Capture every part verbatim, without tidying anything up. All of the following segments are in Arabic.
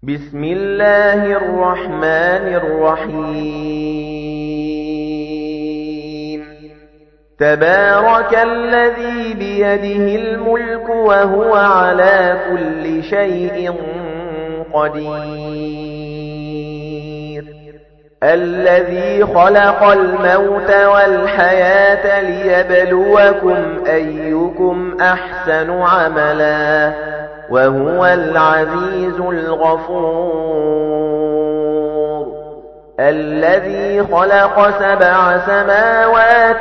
بسم الله الرحمن الرحيم تبارك الذي بيده الملك وهو على كل شيء قدير الذي خلق الموت والحياة ليبلوكم أيكم أحسن عملا وهو العزيز الغفور الذي خلق سبع سماوات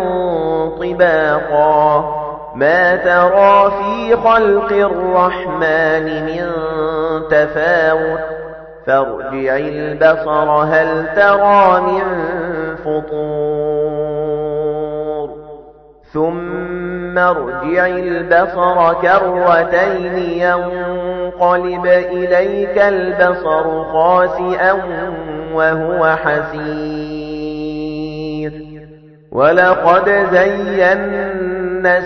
طباقا ما ترى في خلق الرحمن من تفاوت فارجع البصر هل ترى من فطور ثم ارجع البصر كرتين ينقلب إليك البصر خاسئا وهو حسير ولقد زينا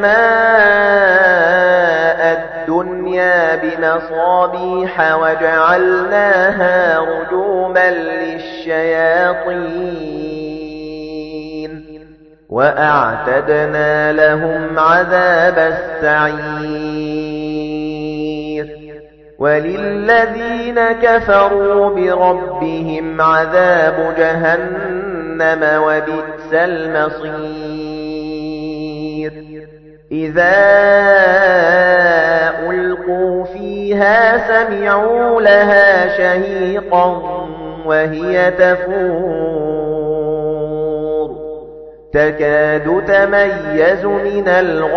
السماء الدنيا بمصابيح وجعلناها رجوما للشياطين وأعتدنا لهم عذاب السعير وللذين كفروا بربهم عذاب جهنم وبئس المصير إذا ألقوا فيها سمعوا لها شهيقا وهي تفور تكاد تميز من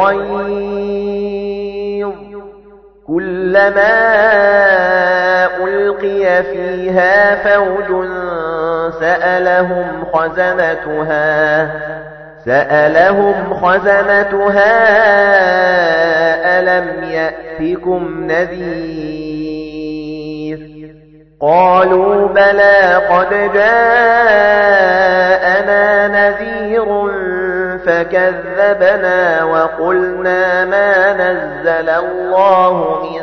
الغيظ كلما ألقي فيها فوج سألهم خزنتها سألهم خزنتها ألم يأتكم نذير قالوا بلى قد جاءنا نذير فكذبنا وقلنا ما نزل الله من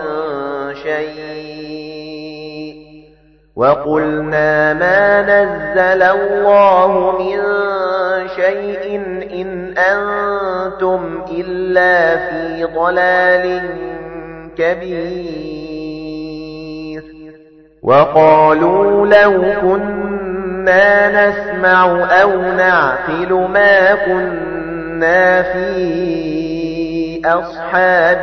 شيء وقلنا ما نزل الله من شيء إن أنتم إلا في ضلال كبير وقالوا لو كنا نسمع أو نعقل ما كنا في أصحاب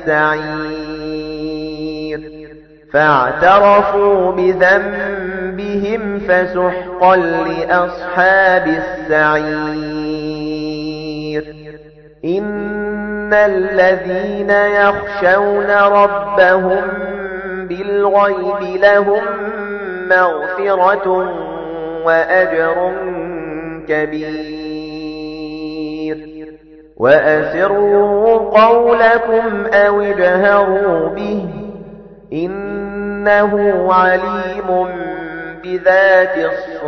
السعير فاعترفوا بذنبهم فسحقا لأصحاب السعير إن الذين يخشون ربهم بالغيب لهم مغفرة وأجر كبير وأسروا قولكم أو اجهروا به إنه عليم بذات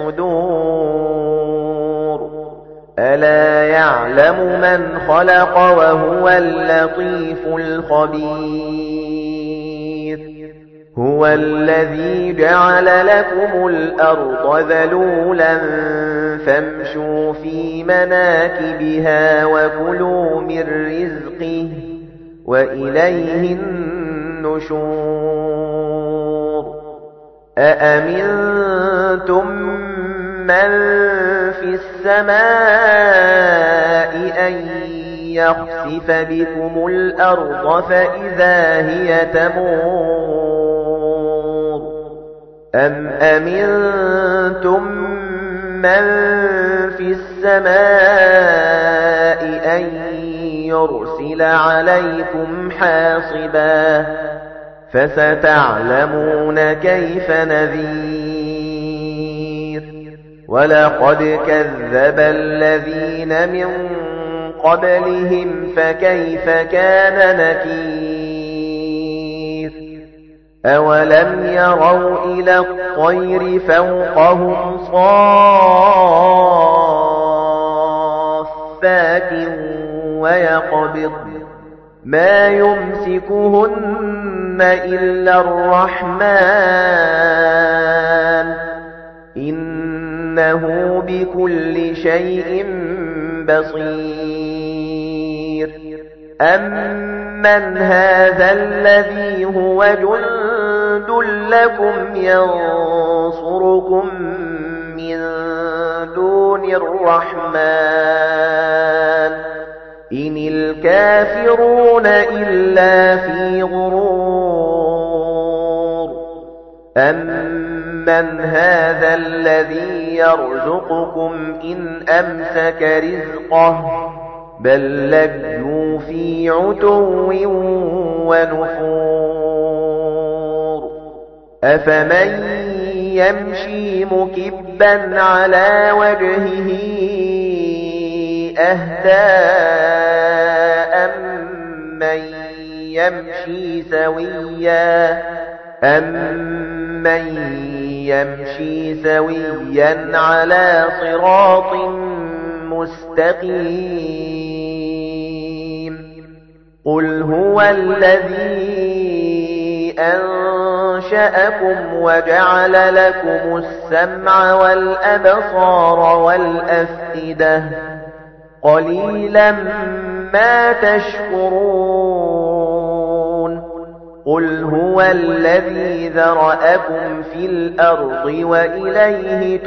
الصدور ألا يعلم من خلق وهو اللطيف الخبير هو الذي جعل لكم الأرض ذلولا فامشوا في مناكبها وكلوا من رزقه وإليه النشور أأمنتم من في السماء أن يخسف بكم الأرض فإذا هي تمور أم أمنتم من في السماء أن يرسل عليكم حاصبا فستعلمون كيف نذير ولقد كذب الذين من قبلهم فكيف كان نكير أولم يروا إلى الطير فوقهم صافات ويقبض مَا يُمْسِكُهُنَّ إِلَّا الرَّحْمَنُ إِنَّهُ بِكُلِّ شَيْءٍ بَصِيرٌ أَمَّنْ هَذَا الَّذِي هُوَ جُندٌ لَّكُمْ يَنصُرُكُم مِّن دُونِ الرَّحْمَنِ إِنِ الْكَافِرُونَ إِلَّا فِي غُرُورٍ أَمَّنْ هَذَا الَّذِي يَرْزُقُكُمْ إِنْ أَمْسَكَ رِزْقَهُ بَل لَّجُّوا فِي عُتُوٍّ وَنُفُورٍ أَفَمَن يَمْشِي مُكِبًّا عَلَى وَجْهِهِ أَهْدَىٰ أَمَّن يَمْشِي سَوِيًّا أَمَّن يَمْشِي سَوِيًّا عَلَى صِرَاطٍ مُسْتَقِيمٍ قُلْ هُوَ الَّذِي أَنشَأَكُمْ وَجَعَلَ لَكُمُ السَّمْعَ وَالْأَبْصَارَ وَالْأَفْئِدَةَ قَلِيلًا مَا تَشْكُرُونَ قُلْ هُوَ الَّذِي ذَرَأَكُمْ فِي الْأَرْضِ وَإِلَيْهِ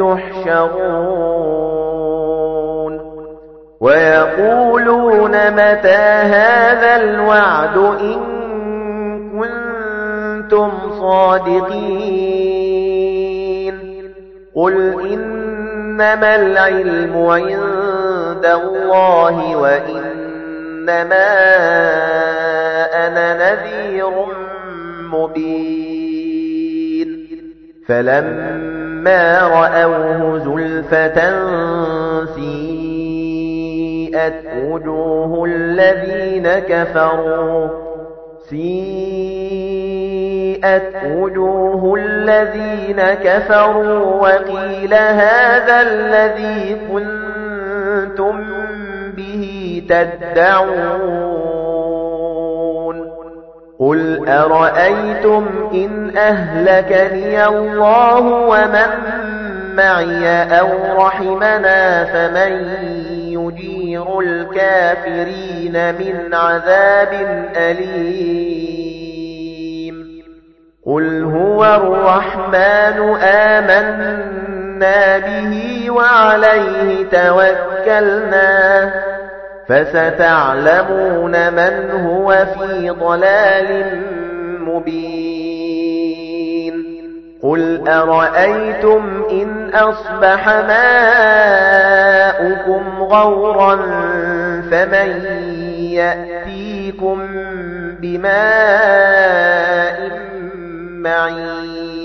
تُحْشَرُونَ وَيَقُولُونَ مَتَى هَذَا الْوَعْدُ إِن كُنتُمْ صَادِقِينَ قُلْ إِنَّمَا الْعِلْمُ عِندَ اللَّهِ وَإِنَّمَا أَنَا نَذِيرٌ مُبِينٌ فَلَمَّا رَأَوْهُ زُلْفَةً سِيئَتْ وُجُوهُ الَّذِينَ كَفَرُوا سِيئَتْ وُجُوهُ الَّذِينَ كَفَرُوا وَقِيلَ هَذَا الَّذِي كُنتُم بِهِ تَدَّعُونَ قُلْ أَرَأَيْتُمْ إِنْ أَهْلَكَنِيَ اللَّهُ وَمَن مَّعِيَ أَوْ رَحِمَنَا فَمَن يُجِيرُ الْكَافِرِينَ مِنْ عَذَابٍ أَلِيمٍ قُلْ هُوَ الرَّحْمَنُ آمَنَّا بِهِ وَعَلَيْهِ تَوَكَّلْنَا فَسَتَعْلَمُونَ مَنْ هُوَ فِي ضَلَالٍ مُبِينٍ قُلْ أَرَأَيْتُمْ إِنْ أَصْبَحَ مَاؤُكُمْ غَوْرًا فَمَن يَأْتِيكُم بِمَاءٍ مَّعِينٍ